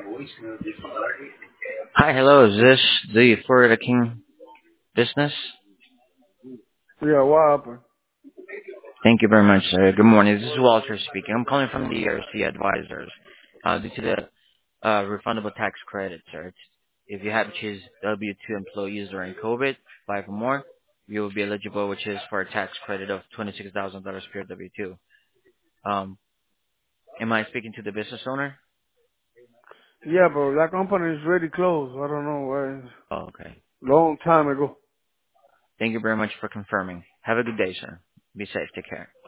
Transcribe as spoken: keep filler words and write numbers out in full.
Hi, hello. Is this the Florida King business? Yeah, what happened? Thank you very much, sir. Good morning. This is Walter speaking. I'm calling from the E R C Advisors. Uh, due to the uh, refundable tax credit, sir. It's, if you have to choose W two employees during COVID, five or more, you will be eligible, which is for a tax credit of twenty-six thousand dollars per W two. Um, am I speaking to the business owner? Yeah, bro, that company is really closed. I don't know why. Oh, okay. Long time ago. Thank you very much for confirming. Have a good day, sir. Be safe. Take care.